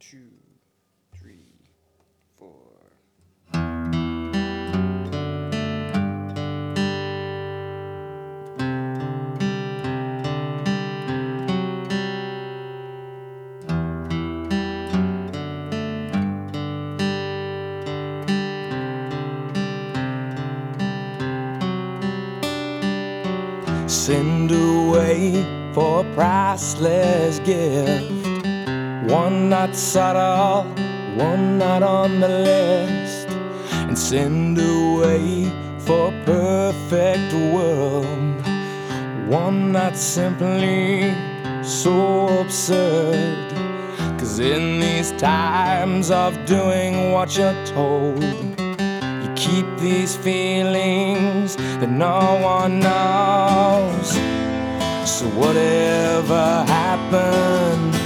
2, 3, 4. Send away for a priceless gift, one not subtle, one not on the list. And send away for a perfect world, one not simply so absurd. 'Cause in these times of doing what you're told, you keep these feelings that no one knows. So whatever happens,